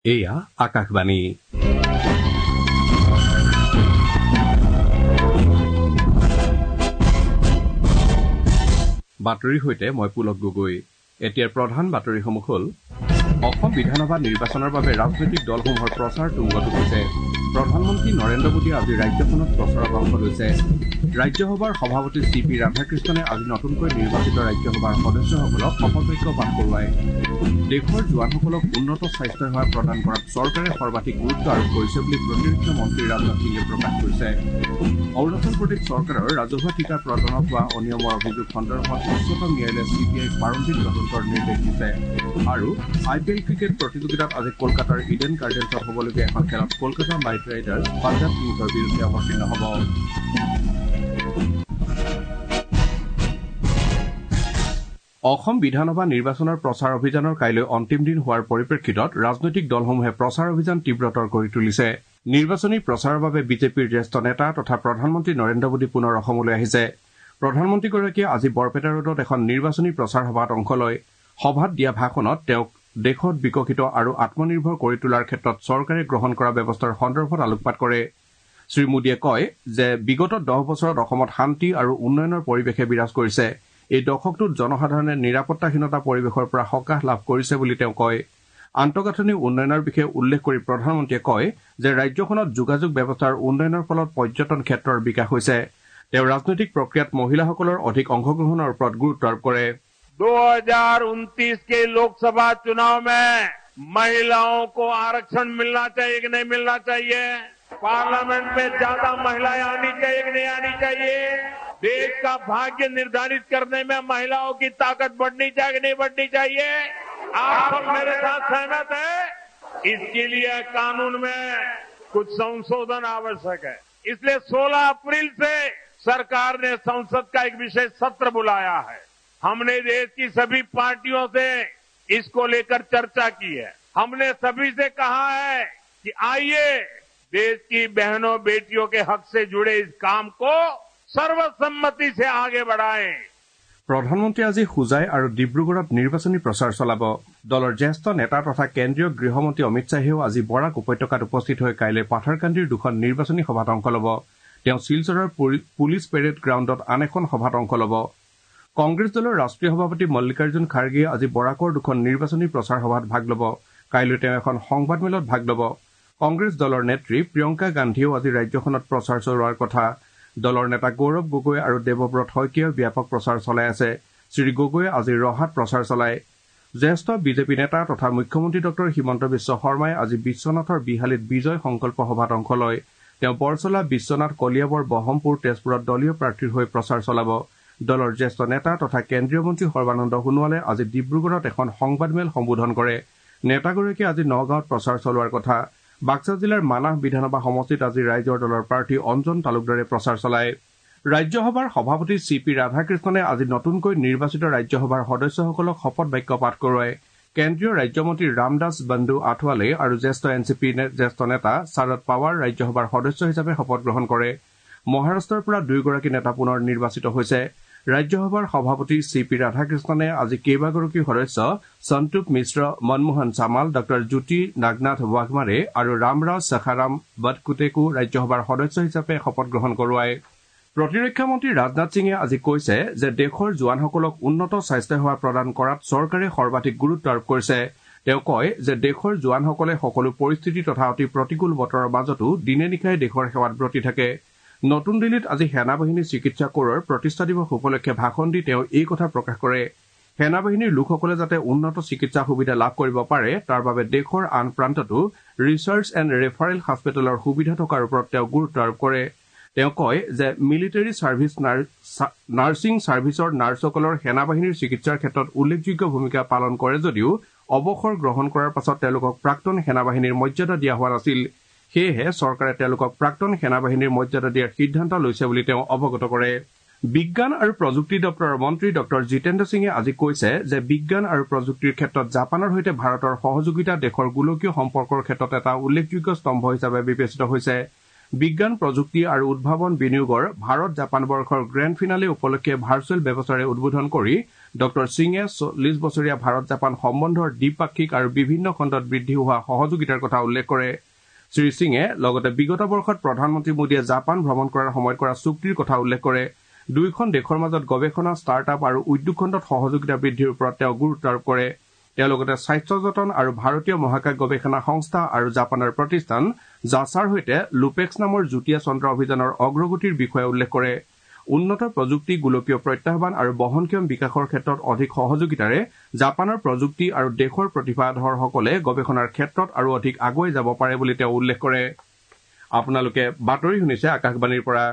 এয়া আকাশবাণী। বাতৰিৰ সৈতে মই পুলক গগৈ। এতিয়াৰ প্ৰধান বাতৰিসমূহ হ'ল: অসম বিধানসভা নিৰ্বাচনৰ বাবে ৰাজনৈতিক দলসমূহৰ প্ৰচাৰ তুংগত উঠিছে। প্ৰধানমন্ত্ৰী নৰেন্দ্ৰ মোদীয়ে আজি ৰাজ্যখনত প্ৰচাৰত অংশ লৈছে। ৰাজ্যসভাৰ সভাপতি CP ৰাধাকৃষ্ণনে আজি নতুনকৈ নিৰ্বাচিত ৰাজ্যসভাৰ সদস্যসকলক শপতবাক্য পাঠ কৰোৱায়। দেশৰ জোৱানসকলক উন্নত স্বাস্থ্য সেৱা প্ৰদান কৰাত চৰকাৰে সৰ্বাধিক গুৰুত্ব আৰোপ কৰিছে বুলি প্ৰতিৰক্ষা মন্ত্ৰী ৰাজনাথ সিঙে প্ৰকাশ কৰিছে। অৰুণাচল প্ৰদেশ চৰকাৰৰ ৰাজহুৱা ঠিকা প্ৰদানত হোৱা অনিয়মৰ অভিযোগ সন্দৰ্ভত উচ্চতম ন্যায়ালয়ে CBIক প্ৰাৰম্ভিক তদন্তৰ নিৰ্দেশ দিছে। আৰু IPL ক্ৰিকেট প্ৰতিযোগিতাত আজি কলকাতাৰ ইডেন গাৰ্ডেন্সত হ'বলগীয়া এখন খেলত কলকাতা নাইট ৰাইডাৰ্ছ পাঞ্জাৱ কিংছৰ বিৰুদ্ধে অৱতীৰ্ণ হ'ব। অসম বিধানসভা নিৰ্বাচনৰ প্ৰচাৰ অভিযানৰ কাইলৈ অন্তিম দিন হোৱাৰ পৰিপ্ৰেক্ষিতত ৰাজনৈতিক দলসমূহে প্ৰচাৰ অভিযান তীব্ৰতৰ কৰি তুলিছে। নিৰ্বাচনী প্ৰচাৰৰ বাবে বিজেপিৰ জ্যেষ্ঠ নেতা তথা প্ৰধানমন্ত্ৰী নৰেন্দ্ৰ মোদী পুনৰ অসমলৈ আহিছে। প্ৰধানমন্ত্ৰীগৰাকীয়ে আজি বৰপেটা ৰোডত এখন নিৰ্বাচনী প্ৰচাৰ সভাত অংশ লয়। সভাত দিয়া ভাষণত তেওঁক দেশত বিকশিত আৰু আত্মনিৰ্ভৰ কৰি তোলাৰ ক্ষেত্ৰত চৰকাৰে গ্ৰহণ কৰা ব্যৱস্থাৰ সন্দৰ্ভত আলোকপাত কৰে। শ্ৰীমোদীয়ে কয় যে বিগত 10 বছৰত অসমত শান্তি আৰু উন্নয়নৰ পৰিৱেশে বিৰাজ কৰিছে। এই দশকটোত জনসাধাৰণে নিৰাপত্তাহীনতা পৰিৱেশৰ পৰা সকাহ লাভ কৰিছে বুলি তেওঁ কয়। আন্তঃগাঁথনি উন্নয়নৰ বিষয়ে উল্লেখ কৰি প্ৰধানমন্ত্ৰীয়ে কয় যে ৰাজ্যখনত যোগাযোগ ব্যৱস্থাৰ উন্নয়নৰ ফলত পৰ্যটন ক্ষেত্ৰৰ বিকাশ হৈছে। তেওঁ ৰাজনৈতিক প্ৰক্ৰিয়াত মহিলাসকলৰ অধিক অংশগ্ৰহণৰ ওপৰত গুৰুত্ব আৰোপ কৰে। 2029 के लोकसभा चुनाव में महिलाओं को आरक्षण मिलना चाहिए कि नहीं मिलना चाहिए, पार्लियामेंट में ज्यादा महिलाएं आनी चाहिए कि नहीं आनी चाहिए, देश का भाग्य निर्धारित करने में महिलाओं की ताकत बढ़नी चाहिए कि नहीं बढ़नी चाहिए। आप सब मेरे साथ सहमत हैं? इसके लिए कानून में कुछ संशोधन आवश्यक है। इसलिए 16 अप्रैल से सरकार ने संसद का एक विशेष सत्र बुलाया है। हमने देश की सभी पार्टियों से इसको लेकर चर्चा की है। हमने सभी से कहा है कि आइए देश की बहनों बेटियों के हक से जुड़े इस काम को सर्वसम्मति से आगे बढ़ाएं। প্ৰধানমন্ত্ৰী আজি হোজাই আৰু ডিব্ৰুগড়ত নিৰ্বাচনী প্ৰচাৰ চলাব। দলৰ জ্যেষ্ঠ নেতা তথা কেন্দ্ৰীয় গৃহমন্ত্ৰী অমিত শ্বাহেও আজি বৰাক উপত্যকাত উপস্থিত হৈ কাইলৈ পাথাৰকান্দিৰ দুখন নিৰ্বাচনী সভাত অংশ ল'ব। তেওঁ শিলচৰৰ পুলিচ পেৰেড গ্ৰাউণ্ডত আন এখন সভাত অংশ ল'ব। কংগ্ৰেছ দলৰ ৰাষ্ট্ৰীয় সভাপতি মল্লিকাৰ্জুন খাৰ্গেয়ে আজি বৰাকৰ দুখন নিৰ্বাচনী প্ৰচাৰ সভাত ভাগ ল'ব। কাইলৈ তেওঁ এখন সংবাদমেলত ভাগ ল'ব। কংগ্ৰেছ দলৰ নেত্ৰী প্ৰিয়ংকা গান্ধীয়েও আজি ৰাজ্যখনত প্ৰচাৰ চলোৱাৰ কথা। দলৰ নেতা গৌৰৱ গগৈ আৰু দেৱব্ৰত শইকীয়াই ব্যাপক প্ৰচাৰ চলাই আছে। শ্ৰী গগৈয়ে আজি ৰহাত প্ৰচাৰ চলায়। জ্যেষ্ঠ বিজেপি নেতা তথা মুখ্যমন্ত্ৰী ডঃ হিমন্ত বিশ্ব শৰ্মাই আজি বিশ্বনাথৰ বিহালীত বিজয় সংকল্প সভাত অংশ লয়। তেওঁ বৰচলা, বিশ্বনাথ, কলিয়াবৰ, বহমপুৰ, তেজপুৰত দলীয় প্ৰাৰ্থীৰ হৈ প্ৰচাৰ চলাব। দলৰ জ্যেষ্ঠ নেতা তথা কেন্দ্ৰীয় মন্ত্ৰী সৰ্বানন্দ সোণোৱালে আজি ডিব্ৰুগড়ত এখন সংবাদমেল সম্বোধন কৰে। নেতাগৰাকীয়ে আজি নগাঁৱত প্ৰচাৰ চলোৱাৰ কথা। বাক্সা জিলাৰ মানাহ বিধানসভা সমষ্টিত আজি ৰাইজৰ দলৰ প্ৰাৰ্থী অঞ্জন তালুকদাৰে প্ৰচাৰ চলায়। ৰাজ্যসভাৰ সভাপতি CP ৰাধাকৃষ্ণনে আজি নতুনকৈ নিৰ্বাচিত ৰাজ্যসভাৰ সদস্যসকলক শপত বাক্য পাঠ কৰোৱায়। কেন্দ্ৰীয় ৰাজ্যমন্ত্ৰী ৰামদাস বন্ধু আথৱালে আৰু জ্যেষ্ঠ NCP জ্যেষ্ঠ নেতা শাৰদ পাৱাৰ ৰাজ্যসভাৰ সদস্য হিচাপে শপত গ্ৰহণ কৰে। মহাৰাষ্ট্ৰৰ পৰা দুয়োগৰাকী নেতা পুনৰ নিৰ্বাচিত হৈছে। ৰাজ্যসভাৰ সভাপতি CP ৰাধাকৃষ্ণনে আজি কেইবাগৰাকী সদস্য সন্তোষ মিশ্ৰ, মনমোহন চামাল, ডঃ জ্যোতি নাগনাথ ৱাঘমাৰে আৰু ৰামৰাজ সখাৰাম বটকুটেকো ৰাজ্যসভাৰ সদস্য হিচাপে শপত গ্ৰহণ কৰোৱায়। প্ৰতিৰক্ষা মন্ত্ৰী ৰাজনাথ সিঙে আজি কৈছে যে দেশৰ জোৱানসকলক উন্নত স্বাস্থ্য সেৱা প্ৰদান কৰাত চৰকাৰে সৰ্বাধিক গুৰুত্ব আৰোপ কৰিছে। তেওঁ কয় যে দেশৰ জোৱানসকলে সকলো পৰিস্থিতি তথা অতি প্ৰতিকূল বতৰৰ মাজতো দিনে নিশাই দেশৰ সেৱাত ব্ৰতী থাকে। নতুন দিল্লীত আজি সেনা বাহিনী চিকিৎসা কৰৰ প্ৰতিষ্ঠা দিৱস উপলক্ষে ভাষণ দি তেওঁ এই কথা প্ৰকাশ কৰে। সেনা বাহিনীৰ লোকসকলে যাতে উন্নত চিকিৎসা সুবিধা লাভ কৰিব পাৰে তাৰ বাবে দেশৰ আন প্ৰান্ততো ৰিচাৰ্চ এণ্ড ৰেফাৰেল হস্পিটেলৰ সুবিধা থকাৰ ওপৰত তেওঁ গুৰুত্ব আৰোপ কৰে। তেওঁ কয় যে মিলিটাৰী ছাৰ্ভিচ নাৰ্ছিং ছাৰ্ভিচৰ নাৰ্ছসকলৰ সেনা বাহিনীৰ চিকিৎসাৰ ক্ষেত্ৰত উল্লেখযোগ্য ভূমিকা পালন কৰে যদিও অৱসৰ গ্ৰহণ কৰাৰ পাছত তেওঁলোকক প্ৰাক্তন সেনা বাহিনীৰ মৰ্যাদা দিয়া হোৱা নাছিল। সেয়েহে চৰকাৰে তেওঁলোকক প্ৰাক্তন সেনা বাহিনীৰ মৰ্যাদা দিয়াৰ সিদ্ধান্ত লৈছে বুলি তেওঁ অৱগত কৰে। বিজ্ঞান আৰু প্ৰযুক্তি দপ্তৰৰ মন্ত্ৰী ডঃ জিতেন্দ্ৰ সিঙে আজি কৈছে যে বিজ্ঞান আৰু প্ৰযুক্তিৰ ক্ষেত্ৰত জাপানৰ সৈতে ভাৰতৰ সহযোগিতা দেশৰ গোলকীয় সম্পৰ্কৰ ক্ষেত্ৰত এটা উল্লেখযোগ্য স্তম্ভ হিচাপে বিবেচিত হৈছে। বিজ্ঞান প্ৰযুক্তি আৰু উদ্ভাৱন বিনিয়োগৰ ভাৰত জাপান বৰ্ষৰ গ্ৰেণ্ড ফিনালে উপলক্ষে ভাৰ্চুৱেল ব্যৱস্থাৰে উদ্বোধন কৰি ড সিঙে 40 বছৰীয়া ভাৰত জাপান সম্বন্ধৰ দ্বিপাক্ষিক আৰু বিভিন্ন খণ্ডত বৃদ্ধি হোৱা সহযোগিতাৰ কথা উল্লেখ কৰে। শ্ৰীসিঙে লগতে বিগত বৰ্ষত প্ৰধানমন্ত্ৰী মোদীয়ে জাপান ভ্ৰমণ কৰাৰ সময়ত কৰা চুক্তিৰ কথা উল্লেখ কৰে। দুয়োখন দেশৰ মাজত গৱেষণা ষ্টাৰ্টআপ আৰু উদ্যোগ খণ্ডত সহযোগিতা বৃদ্ধিৰ ওপৰত তেওঁ গুৰুত্ব আৰোপ কৰে। তেওঁ লগতে স্বাস্থ্য যতন আৰু ভাৰতীয় মহাকাশ গৱেষণা সংস্থা আৰু জাপানৰ প্ৰতিষ্ঠান জাছাৰ সৈতে লুপেক্স নামৰ যুটীয়া চন্দ্ৰ অভিযানৰ অগ্ৰগতিৰ বিষয়ে উল্লেখ কৰে। উন্নত প্ৰযুক্তি, গোলকীয় প্ৰত্যাহ্বান আৰু বহনক্ষম বিকাশৰ ক্ষেত্ৰত অধিক সহযোগিতাৰে জাপানৰ প্ৰযুক্তি আৰু দেশৰ প্ৰতিভাধৰসকলে গৱেষণাৰ ক্ষেত্ৰত আৰু অধিক আগুৱাই যাব পাৰে বুলি তেওঁ উল্লেখ কৰে। আপোনালোকে বাতৰি শুনিছে আকাশবাণীৰ পৰা।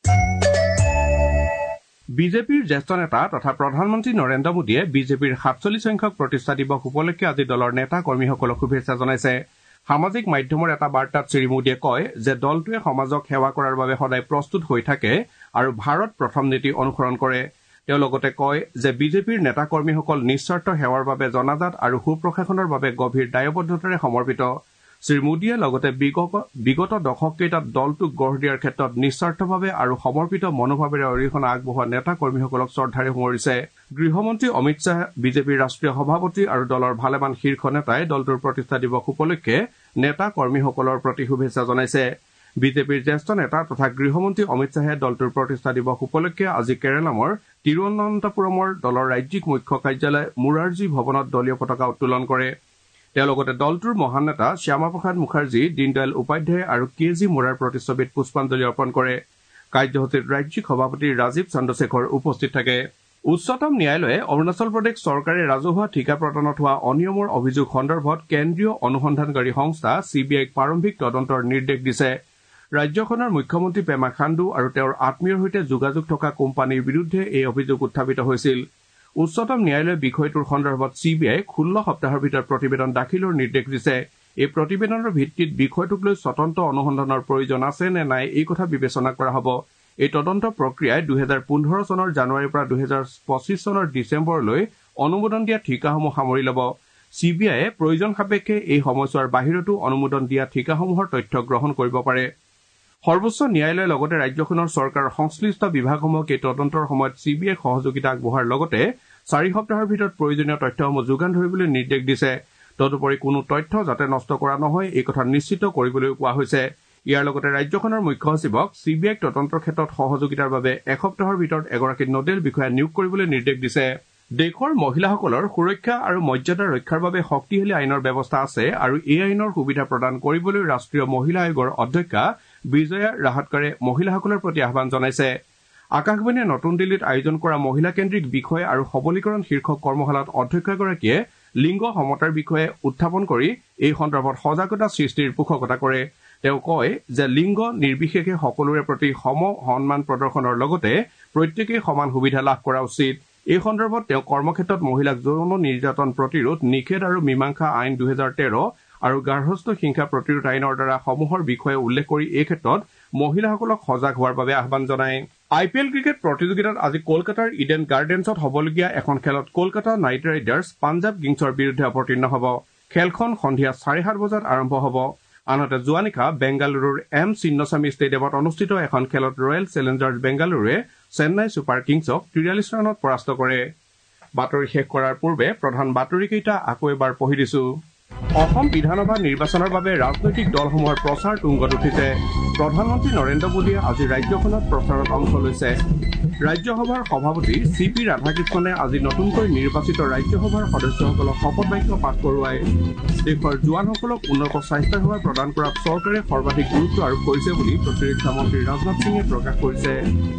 বিজেপিৰ জ্যেষ্ঠ নেতা তথা প্ৰধানমন্ত্ৰী নৰেন্দ্ৰ মোদীয়ে বিজেপিৰ 47 সংখ্যক প্ৰতিষ্ঠা দিৱস উপলক্ষে আজি দলৰ নেতা কৰ্মীসকলক শুভেচ্ছা জনাইছে। সামাজিক মাধ্যমৰ এটা বাৰ্তাত শ্ৰীমোদীয়ে কয় যে দলটোৱে সমাজক সেৱা কৰাৰ বাবে সদায় প্ৰস্তুত হৈ থাকে আৰু ভাৰত প্ৰথম নীতি অনুসৰণ কৰে। তেওঁ লগতে কয় যে বিজেপিৰ নেতা কৰ্মীসকল নিস্বাৰ্থ সেৱাৰ বাবে জনাজাত আৰু সুপ্ৰশাসনৰ বাবে গভীৰ দায়বদ্ধতাৰে সমৰ্পিত। শ্ৰীমোদীয়ে লগতে বিগত দশককেইটাত দলটোক গঢ় দিয়াৰ ক্ষেত্ৰত নিস্বাৰ্থভাৱে আৰু সমৰ্পিত মনোভাৱেৰে অৰিহণা আগবঢ়োৱা নেতা কৰ্মীসকলক শ্ৰদ্ধাৰে সোঁৱৰিছে। গৃহমন্ত্ৰী অমিত শ্বাহ, বিজেপিৰ ৰাষ্ট্ৰীয় সভাপতি আৰু দলৰ ভালেমান শীৰ্ষ নেতাই দলটোৰ প্ৰতিষ্ঠা দিৱস উপলক্ষে নেতা কৰ্মীসকলৰ প্ৰতি শুভেচ্ছা জনাইছে। বিজেপিৰ জ্যেষ্ঠ নেতা তথা গৃহমন্ত্ৰী অমিত শ্বাহে দলটোৰ প্ৰতিষ্ঠা দিৱস উপলক্ষে আজি কেৰালামৰ তিৰুৱনন্তপুৰমৰ দলৰ ৰাজ্যিক মুখ্য কাৰ্যালয় মোৰাৰজী ভৱনত দলীয় পতাকা উত্তোলন কৰে। তেওঁ লগতে দলটোৰ মহান নেতা শ্যামা প্ৰসাদ মুখাৰ্জী, দীনদয়াল উপাধ্যায় আৰু কে জি মোৰাৰ প্ৰতিচ্ছবিত পুষ্পাঞ্জলি অৰ্পণ কৰে। কাৰ্যসূচীত ৰাজ্যিক সভাপতি ৰাজীৱ চন্দ্ৰশেখৰ উপস্থিত থাকে। উচ্চতম ন্যায়ালয়ে অৰুণাচল প্ৰদেশ চৰকাৰে ৰাজহুৱা ঠিকা প্ৰদানত হোৱা অনিয়মৰ অভিযোগ সন্দৰ্ভত কেন্দ্ৰীয় অনুসন্ধানকাৰী সংস্থা CBIক প্ৰাৰম্ভিক তদন্তৰ নিৰ্দেশ দিছে। ৰাজ্যখনৰ মুখ্যমন্ত্ৰী পেমা খাণ্ডু আৰু তেওঁৰ আত্মীয়ৰ সৈতে যোগাযোগ থকা কোম্পানীৰ বিৰুদ্ধে এই অভিযোগ উত্থাপিত হৈছিল। উচ্চতম ন্যায়ালয়ে বিষয়টোৰ সন্দৰ্ভত CBIক 16 সপ্তাহৰ ভিতৰত প্ৰতিবেদন দাখিলৰ নিৰ্দেশ দিছে। এই প্ৰতিবেদনৰ ভিত্তিত বিষয়টোক লৈ স্বতন্ত্ৰ অনুসন্ধানৰ প্ৰয়োজন আছে নে নাই এই কথা বিবেচনা কৰা হ'ব। এই তদন্ত প্ৰক্ৰিয়াই 2015 চনৰ জানুৱাৰীৰ পৰা 2025 চনৰ ডিচেম্বৰলৈ অনুমোদন দিয়া ঠিকাসমূহ সামৰি ল'ব। CBIয়ে প্ৰয়োজন সাপেক্ষে এই সময়ছোৱাৰ বাহিৰতো অনুমোদন দিয়া ঠিকাসমূহৰ তথ্য গ্ৰহণ কৰিব পাৰে। সৰ্বোচ্চ ন্যায়ালয়ে লগতে ৰাজ্যখনৰ চৰকাৰৰ সংশ্লিষ্ট বিভাগসমূহক এই তদন্তৰ সময়ত CBIক সহযোগিতা আগবঢ়োৱাৰ লগতে 4 সপ্তাহৰ ভিতৰত প্ৰয়োজনীয় তথ্যসমূহ যোগান ধৰিবলৈ নিৰ্দেশ দিছে। তদুপৰি কোনো তথ্য যাতে নষ্ট কৰা নহয় এই কথা নিশ্চিত কৰিবলৈ কোৱা হৈছে। ইয়াৰ লগতে ৰাজ্যখনৰ মুখ্য সচিবক CBIক তদন্তৰ ক্ষেত্ৰত সহযোগিতাৰ বাবে 1 সপ্তাহৰ ভিতৰত এগৰাকী নোডেল বিষয়া নিয়োগ কৰিবলৈ নিৰ্দেশ দিছে। দেশৰ মহিলাসকলৰ সুৰক্ষা আৰু মৰ্যাদা ৰক্ষাৰ বাবে শক্তিশালী আইনৰ ব্যৱস্থা আছে আৰু এই আইনৰ সুবিধা প্ৰদান কৰিবলৈ ৰাষ্ট্ৰীয় মহিলা আয়োগৰ অধ্যক্ষা বিজয়া ৰাহাটকাৰে মহিলাসকলৰ প্ৰতি আহ্বান জনাইছে। আকাশবাণীয়ে নতুন দিল্লীত আয়োজন কৰা মহিলাকেন্দ্ৰিক বিষয় আৰু সবলীকৰণ শীৰ্ষক কৰ্মশালাত অধ্যক্ষগৰাকীয়ে লিংগ সমতাৰ বিষয়ে উত্থাপন কৰি এই সন্দৰ্ভত সজাগতা সৃষ্টিৰ পোষকতা কৰে। তেওঁ কয় যে লিংগ নিৰ্বিশেষে সকলোৰে প্ৰতি সম সন্মান প্ৰদৰ্শনৰ লগতে প্ৰত্যেকেই সমান সুবিধা লাভ কৰা উচিত। এই সন্দৰ্ভত তেওঁ কৰ্মক্ষেত্ৰত মহিলাক যৌন নিৰ্যাতন প্ৰতিৰোধ নিষেধ আৰু মীমাংসা আইন 2013 আৰু গাৰ্হস্থ্য হিংসা প্ৰতিৰোধ আইনৰ দ্বাৰা সমূহৰ বিষয়ে উল্লেখ কৰি এই ক্ষেত্ৰত মহিলাসকলক সজাগ হোৱাৰ বাবে আহ্বান জনায়। IPL ক্ৰিকেট প্ৰতিযোগিতাত আজি কলকাতাৰ ইডেন গাৰ্ডেন্সত হ'বলগীয়া এখন খেলত কলকাতা নাইট ৰাইডাৰ্ছ পাঞ্জাৱ কিংছৰ বিৰুদ্ধে অৱতীৰ্ণ হ'ব। খেলখন সন্ধিয়া 7:30 বজাত আৰম্ভ হ'ব। আনহাতে যোৱা নিশা বেংগালুৰুৰ M চিন্নস্বামী ষ্টেডিয়ামত অনুষ্ঠিত এখন খেলত ৰয়েল চেলেঞ্জাৰ্ছ বেংগালুৰুৱে চেন্নাই ছুপাৰ কিংছক 43 ৰানত পৰাস্ত কৰে। বাতৰি শেষ কৰাৰ পূৰ্বে প্ৰধান বাতৰিকেইটা আকৌ এবাৰ পঢ়ি দিছো। অসম বিধানসভা নিৰ্বাচনৰ বাবে ৰাজনৈতিক দলসমূহৰ প্ৰচাৰ তুংগত উঠিছে। প্ৰধানমন্ত্ৰী নৰেন্দ্ৰ মোদীয়ে আজি ৰাজ্যখনত প্ৰচাৰত অংশ লৈছে। ৰাজ্যসভাৰ সভাপতি CP ৰাধাকৃষ্ণনে আজি নতুনকৈ নিৰ্বাচিত ৰাজ্যসভাৰ সদস্যসকলক শপত বাক্য পাঠ কৰোৱায়। দেশৰ জোৱানসকলক উন্নত স্বাস্থ্যসেৱা প্ৰদান কৰাত চৰকাৰে সৰ্বাধিক গুৰুত্ব আৰোপ কৰিছে বুলি প্ৰতিৰক্ষা মন্ত্ৰী ৰাজনাথ সিঙে প্ৰকাশ কৰিছে।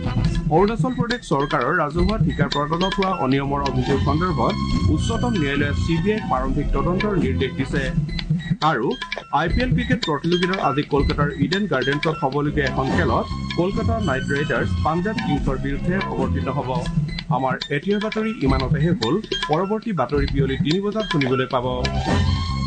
অৰুণাচল প্ৰদেশ চৰকাৰৰ ৰাজহুৱা ঠিকা প্ৰদানত হোৱা অনিয়মৰ অভিযোগ সন্দৰ্ভত উচ্চতম ন্যায়ালয়ে CBIক প্ৰাৰম্ভিক তদন্তৰ নিৰ্দেশ দিছে। আৰু IPL ক্ৰিকেট প্ৰতিযোগিতাত আজি কলকাতাৰ ইডেন গাৰ্ডেন্সত হ'বলগীয়া এখন খেলত কলকাতা নাইট ৰাইডাৰ্ছ পাঞ্জাৱ কিংছৰ বিৰুদ্ধে অৱতীৰ্ণ হ'ব। আমাৰ এতিয়াৰ বাতৰি ইমানতে শেষ হ'ল। পৰৱৰ্তী বাতৰি বিয়লি 3 বজাত শুনিবলৈ পাব।